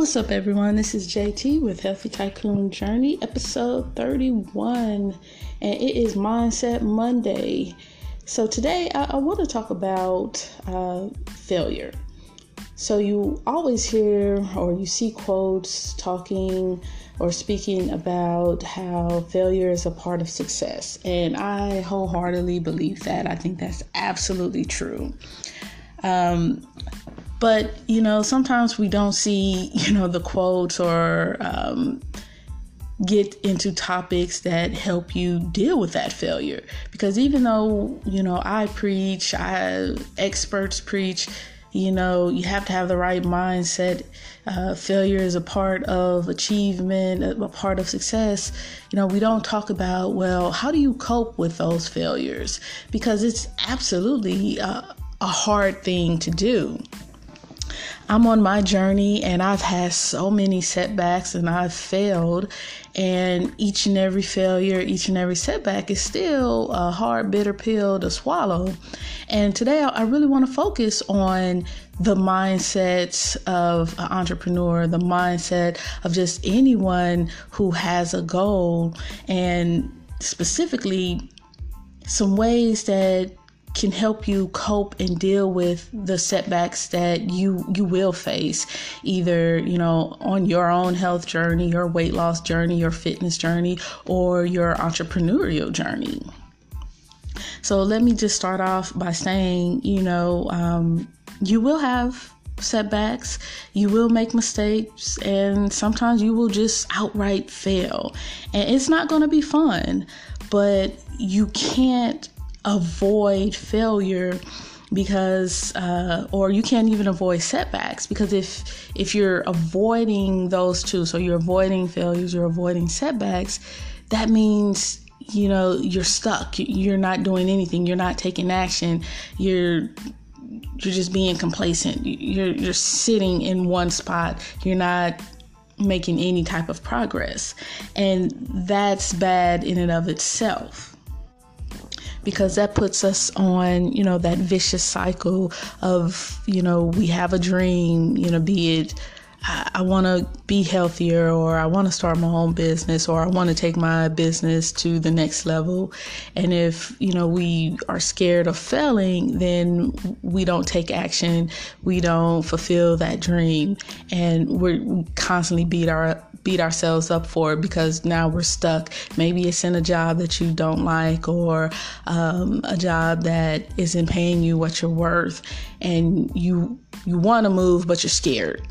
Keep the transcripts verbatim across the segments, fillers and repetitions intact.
What's up, everyone? This is J T with Healthy Tycoon Journey, episode thirty-one, and it is Mindset Monday. So today I, I want to talk about uh, failure. So you always hear or you see quotes talking or speaking about how failure is a part of success, and I wholeheartedly believe that. I think that's absolutely true. Um, But, you know, sometimes we don't see, you know, the quotes or um, get into topics that help you deal with that failure. Because even though, you know, I preach, I experts preach, you know, you have to have the right mindset. Uh, failure is a part of achievement, a part of success. You know, we don't talk about, well, how do you cope with those failures? Because it's absolutely uh, a hard thing to do. I'm on my journey and I've had so many setbacks and I've failed, and each and every failure, each and every setback is still a hard, bitter pill to swallow. And today I really want to focus on the mindset of an entrepreneur, the mindset of just anyone who has a goal, and specifically some ways that can help you cope and deal with the setbacks that you you will face, either, you know, on your own health journey, your weight loss journey, your fitness journey, or your entrepreneurial journey. So let me just start off by saying, you know, um, you will have setbacks, you will make mistakes, and sometimes you will just outright fail. And it's not going to be fun, but you can't avoid failure because uh or you can't even avoid setbacks, because if if you're avoiding those two, so you're avoiding failures, you're avoiding setbacks, that means, you know, you're stuck, you're not doing anything, you're not taking action, you're you're just being complacent, you're you're sitting in one spot, you're not making any type of progress. And that's bad in and of itself, because that puts us on, you know, that vicious cycle of, you know, we have a dream, you know, be it I, I want to be healthier, or I want to start my own business, or I want to take my business to the next level. And if, you know, we are scared of failing, then we don't take action. We don't fulfill that dream. And we're, we constantly beat our beat ourselves up for it because now we're stuck. Maybe it's in a job that you don't like, or um, a job that isn't paying you what you're worth, and you you want to move, but you're scared.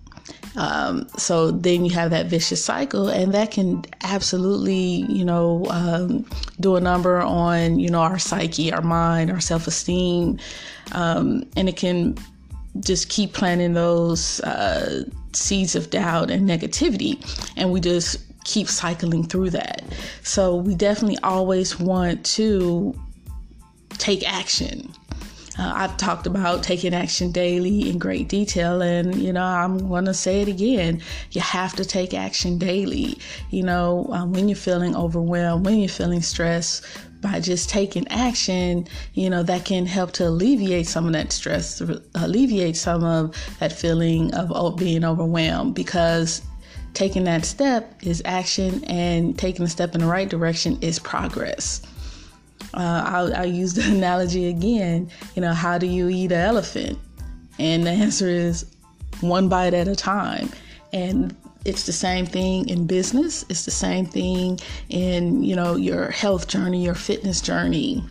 Um, so then you have that vicious cycle, and that can absolutely, you know, um, do a number on, you know, our psyche, our mind, our self-esteem. Um, and it can just keep planting those uh, seeds of doubt and negativity. And we just keep cycling through that. So we definitely always want to take action. Uh, I've talked about taking action daily in great detail, and, you know, I'm going to say it again. You have to take action daily. You know, um, when you're feeling overwhelmed, when you're feeling stressed, by just taking action, you know, that can help to alleviate some of that stress, alleviate some of that feeling of being overwhelmed, because taking that step is action, and taking a step in the right direction is progress. Uh, I'll, I'll use the analogy again. You know, how do you eat an elephant? And the answer is one bite at a time. And it's the same thing in business. It's the same thing in, you know, your health journey, your fitness journey.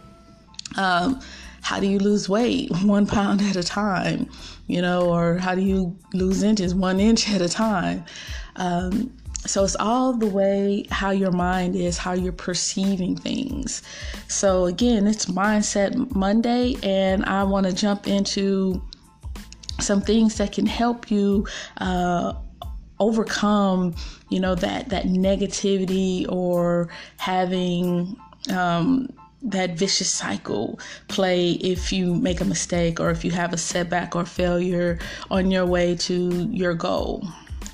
Um, how do you lose weight? One pound at a time, you know, or how do you lose inches? One inch at a time. Um, So it's all the way how your mind is, how you're perceiving things. So again, it's Mindset Monday, and I want to jump into some things that can help you uh, overcome, you know, that, that negativity, or having um, that vicious cycle play if you make a mistake, or if you have a setback or failure on your way to your goal.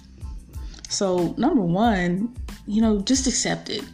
So number one, you know, just accept it.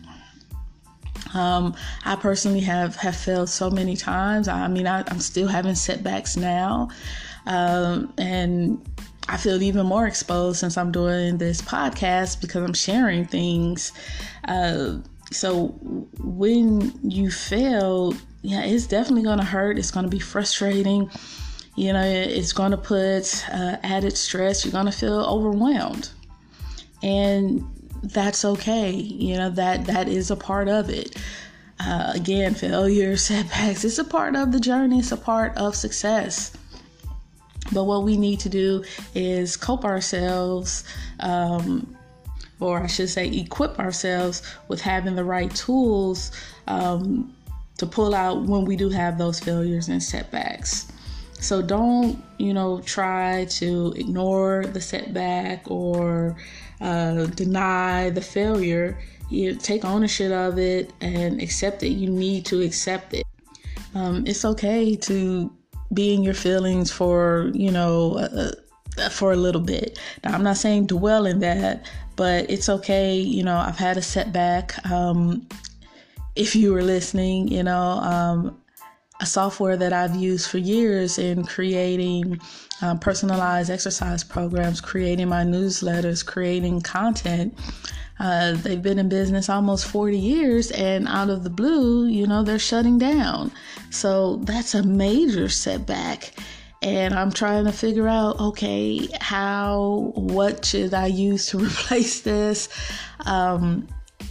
Um, I personally have, have failed so many times. I mean, I, I'm still having setbacks now. Um, and I feel even more exposed since I'm doing this podcast because I'm sharing things. Uh, so when you fail, yeah, it's definitely going to hurt. It's going to be frustrating. You know, it's going to put uh, added stress. You're going to feel overwhelmed. And that's okay. You know, that that is a part of it. Uh, again, failure, setbacks, it's a part of the journey. It's a part of success. But what we need to do is cope ourselves, um, or I should say equip ourselves with having the right tools um, to pull out when we do have those failures and setbacks. So don't, you know, try to ignore the setback or uh, deny the failure. You take ownership of it and accept it. You need to accept it. Um, it's okay to be in your feelings for, you know, uh, for a little bit. Now, I'm not saying dwell in that, but it's okay. You know, I've had a setback. Um, if you were listening, you know, um, a software that I've used for years in creating um, personalized exercise programs, creating my newsletters, creating content. Uh, they've been in business almost forty years, and out of the blue, you know, they're shutting down. So that's a major setback. And I'm trying to figure out, okay, how, what should I use to replace this? Um,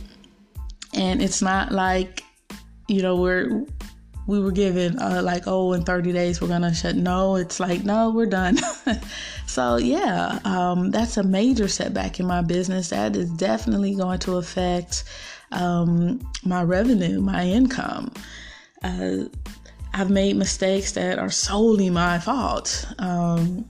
and it's not like, you know, we're, we were given uh, like, oh, in thirty days, we're going to shut. No, it's like, no, we're done. So yeah, um, that's a major setback in my business. That is definitely going to affect um, my revenue, my income. Uh, I've made mistakes that are solely my fault. Um,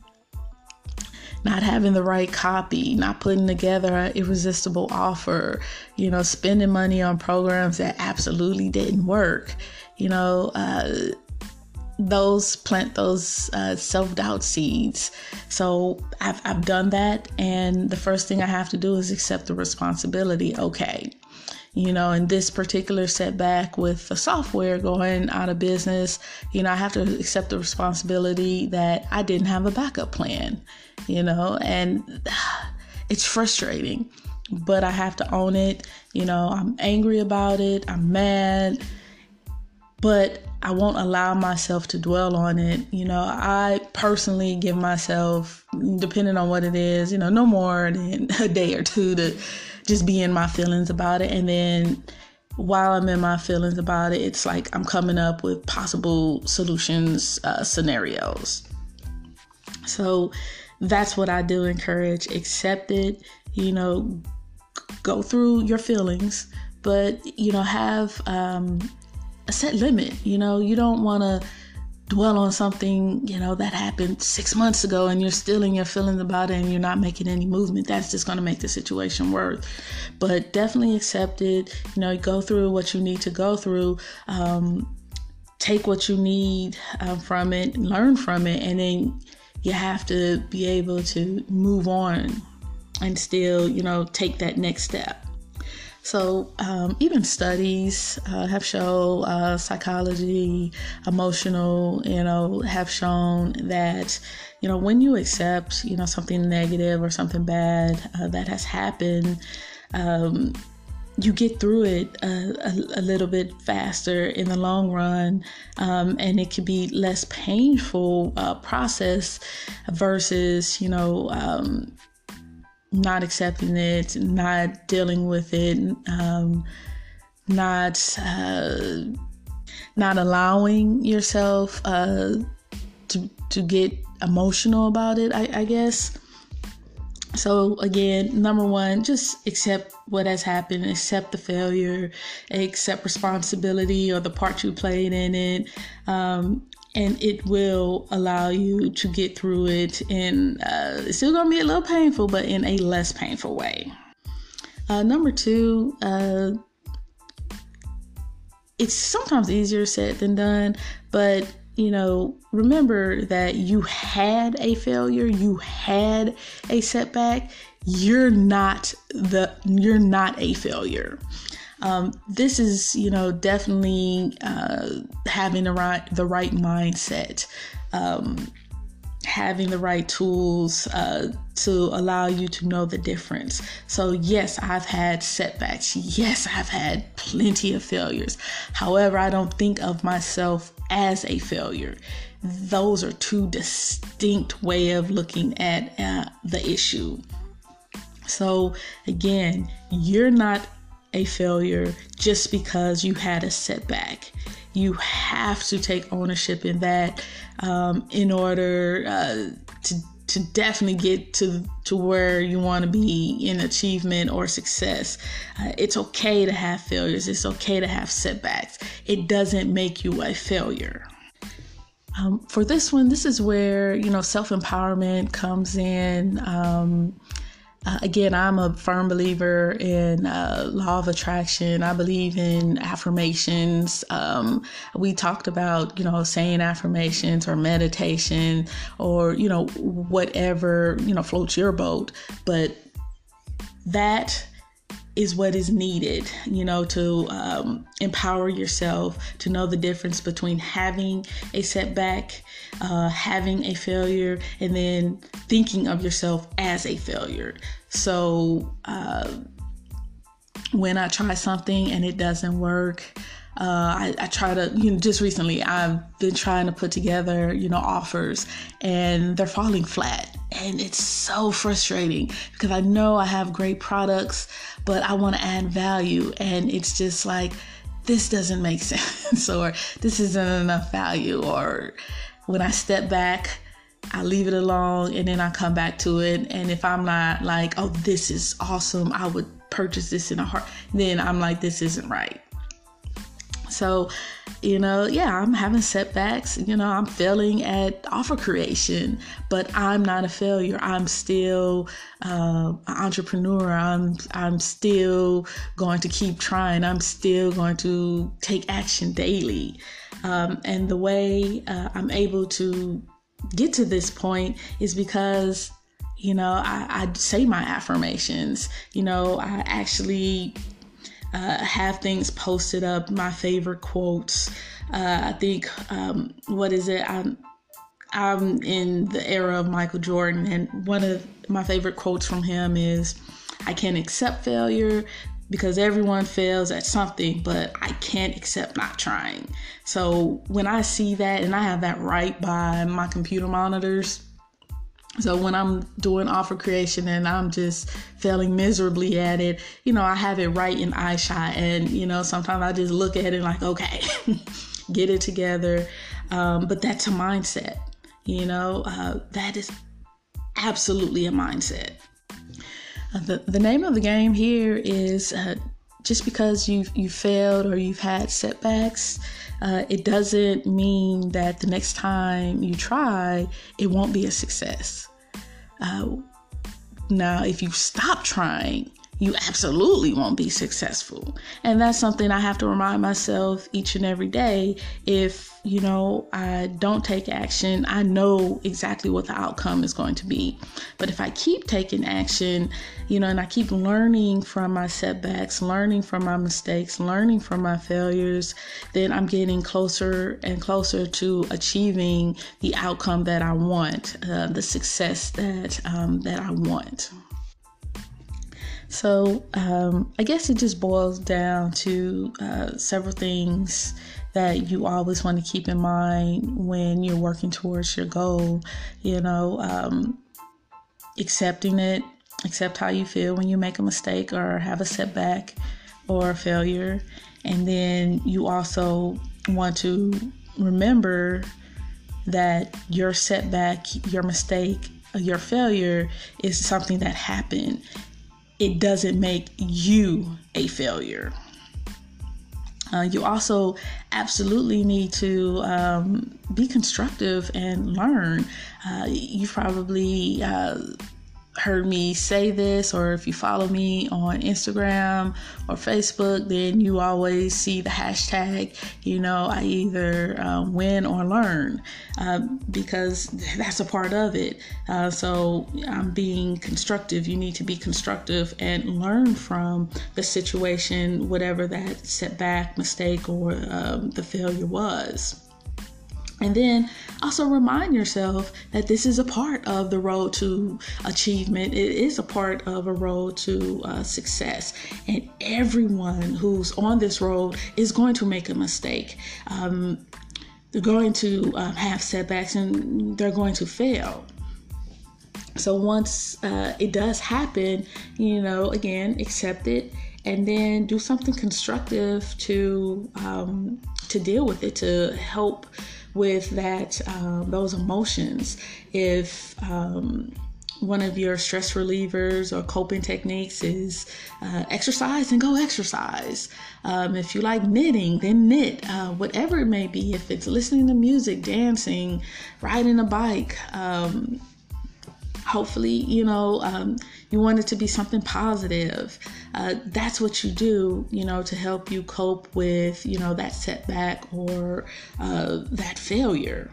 not having the right copy, not putting together an irresistible offer, you know, spending money on programs that absolutely didn't work. You know, uh, those plant those uh, self-doubt seeds. So I've, I've done that. And the first thing I have to do is accept the responsibility. Okay. You know, in this particular setback with the software going out of business, you know, I have to accept the responsibility that I didn't have a backup plan, you know, and it's frustrating, but I have to own it. You know, I'm angry about it. I'm mad, but I won't allow myself to dwell on it. You know, I personally give myself, depending on what it is, you know, no more than a day or two to just be in my feelings about it. And then while I'm in my feelings about it, it's like I'm coming up with possible solutions, uh, scenarios. So that's what I do encourage. Accept it, you know, go through your feelings, but, you know, have um, a set limit. You know, you don't want to dwell on something, you know, that happened six months ago and you're still in your feelings about it and you're not making any movement. That's just going to make the situation worse. But definitely accept it. You know, go through what you need to go through. Um, take what you need uh, from it, learn from it, and then you have to be able to move on and still, you know, take that next step. So um, even studies uh, have shown, uh, psychology, emotional, you know, have shown that, you know, when you accept, you know, something negative or something bad uh, that has happened, um, you get through it a, a, a little bit faster in the long run, um, and it can be less painful uh, process versus, you know, um, not accepting it, not dealing with it, um, not uh, not allowing yourself uh, to to get emotional about it, I, I guess. So again, number one, just accept what has happened, accept the failure, accept responsibility or the part you played in it. Um, And it will allow you to get through it. And uh, it's still going to be a little painful, but in a less painful way. Uh, number two, uh, it's sometimes easier said than done. But, you know, remember that you had a failure. You had a setback. You're not the, you're not a failure. Um, this is, you know, definitely uh, having the right, the right mindset, um, having the right tools uh, to allow you to know the difference. So yes, I've had setbacks. Yes, I've had plenty of failures. However, I don't think of myself as a failure. Those are two distinct ways of looking at uh, the issue. So again, you're not a failure just because you had a setback. You have to take ownership in that um, in order uh, to to definitely get to to where you want to be in achievement or success. Uh, it's okay to have failures. It's okay to have setbacks. It doesn't make you a failure. Um, for this one, this is where, you know, self-empowerment comes in. Um, Uh, again, I'm a firm believer in uh, law of attraction. I believe in affirmations. Um, we talked about, you know, saying affirmations or meditation or, you know, whatever, you know, floats your boat. But that is what is needed, you know, to um, empower yourself, to know the difference between having a setback, uh, having a failure, and then thinking of yourself as a failure. So uh, when I try something and it doesn't work, Uh, I, I try to, you know, just recently I've been trying to put together, you know, offers, and they're falling flat. And it's so frustrating because I know I have great products, but I want to add value. And it's just like, this doesn't make sense, or this isn't enough value. Or when I step back, I leave it alone and then I come back to it. And if I'm not like, oh, this is awesome, I would purchase this in a heart, then I'm like, this isn't right. So, you know, yeah, I'm having setbacks. You know, I'm failing at offer creation, but I'm not a failure. I'm still uh, an entrepreneur. I'm I'm still going to keep trying. I'm still going to take action daily. Um, and the way uh, I'm able to get to this point is because, you know, I, I say my affirmations. You know, I actually Uh, have things posted up, my favorite quotes. Uh, I think, um, what is it? I'm, I'm in the era of Michael Jordan, and one of my favorite quotes from him is, I can't accept failure because everyone fails at something, but I can't accept not trying. So when I see that, and I have that right by my computer monitors, so when I'm doing offer creation and I'm just failing miserably at it, you know, I have it right in eyeshot. And, you know, sometimes I just look at it like, okay, get it together. Um, but that's a mindset, you know, uh, that is absolutely a mindset. Uh, the, the name of the game here is uh, just because you've, you failed or you've had setbacks, uh, it doesn't mean that the next time you try, it won't be a success. Uh, now, if you stop trying, you absolutely won't be successful. And that's something I have to remind myself each and every day. If, you know, I don't take action, I know exactly what the outcome is going to be. But if I keep taking action, you know, and I keep learning from my setbacks, learning from my mistakes, learning from my failures, then I'm getting closer and closer to achieving the outcome that I want, uh, the success that um, that I want. So um, I guess it just boils down to uh, several things that you always want to keep in mind when you're working towards your goal. You know, um, accepting it, accept how you feel when you make a mistake or have a setback or a failure. And then you also want to remember that your setback, your mistake, your failure is something that happened. It doesn't make you a failure. Uh, you also absolutely need to um, be constructive and learn. Uh, you probably uh, heard me say this, or if you follow me on Instagram or Facebook, then you always see the hashtag, you know, I either uh, win or learn, uh, because that's a part of it. Uh, so I'm being constructive. You need to be constructive and learn from the situation, whatever that setback, mistake, or um, the failure was. And then also remind yourself that this is a part of the road to achievement. It is a part of a road to uh, success. And everyone who's on this road is going to make a mistake. Um, they're going to uh, have setbacks and they're going to fail. So once uh, it does happen, you know, again, accept it and then do something constructive to um, to deal with it, to help with that, um, those emotions. If um, one of your stress relievers or coping techniques is uh, exercise, then go exercise. Um, if you like knitting, then knit, uh, whatever it may be. If it's listening to music, dancing, riding a bike, um, hopefully, you know, um, you want it to be something positive. Uh, that's what you do, you know, to help you cope with, you know, that setback or uh, that failure.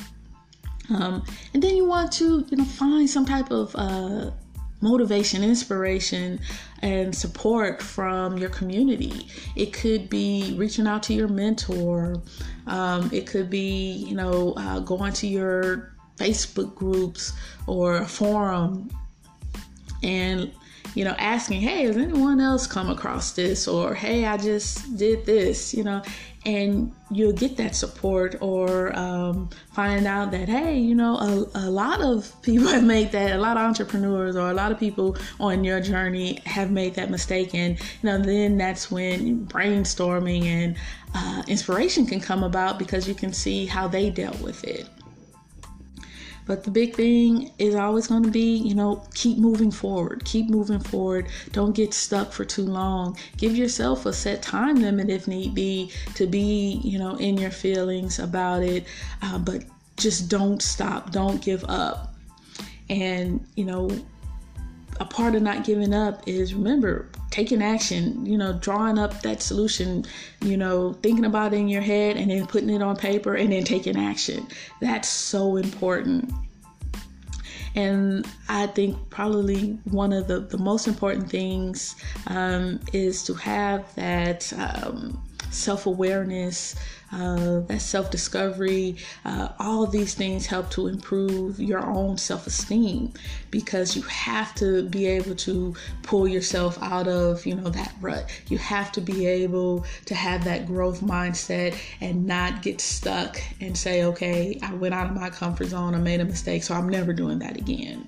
Um, and then you want to, you know, find some type of uh, motivation, inspiration, and support from your community. It could be reaching out to your mentor. Um, it could be, you know, uh, going to your Facebook groups or a forum and, you know, asking, hey, has anyone else come across this? Or, hey, I just did this, you know, and you'll get that support, or um, find out that, hey, you know, a, a lot of people have made that, a lot of entrepreneurs or a lot of people on your journey have made that mistake. And, you know, then that's when brainstorming and uh, inspiration can come about, because you can see how they dealt with it. But the big thing is always going to be, you know, keep moving forward. Keep moving forward. Don't get stuck for too long. Give yourself a set time limit if need be to be, you know, in your feelings about it. Uh, but just don't stop. Don't give up. And, you know, a part of not giving up is, remember, taking action, you know, drawing up that solution, you know, thinking about it in your head and then putting it on paper and then taking action. That's so important. And I think probably one of the, the most important things um, is to have that um, self-awareness, uh, that self-discovery. Uh, all of these things help to improve your own self-esteem, because you have to be able to pull yourself out of, you know, that rut. You have to be able to have that growth mindset and not get stuck and say, okay, I went out of my comfort zone, I made a mistake, so I'm never doing that again.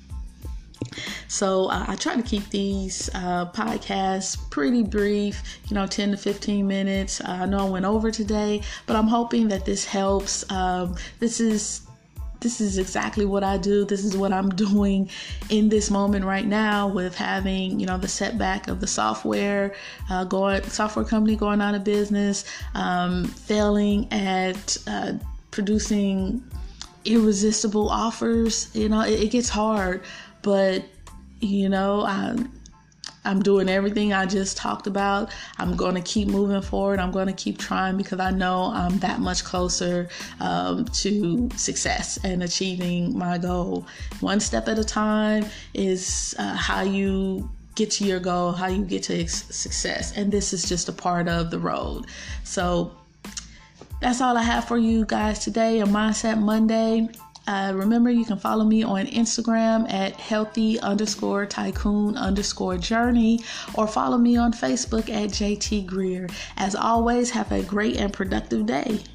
So uh, I try to keep these uh, podcasts pretty brief, you know, ten to fifteen minutes. Uh, I know I went over today, but I'm hoping that this helps. Um, this is This is exactly what I do. This is what I'm doing in this moment right now, with having, you know, the setback of the software, uh, going software company going out of business, um, failing at uh, producing irresistible offers. You know, it, it gets hard, but you know, I'm, I'm doing everything I just talked about. I'm going to keep moving forward. I'm going to keep trying, because I know I'm that much closer um, to success and achieving my goal. One step at a time is uh, how you get to your goal, how you get to ex- success. And this is just a part of the road. So that's all I have for you guys today on Mindset Monday. Uh, remember, you can follow me on Instagram at healthy underscore tycoon underscore journey, or follow me on Facebook at J T Greer. As always, have a great and productive day.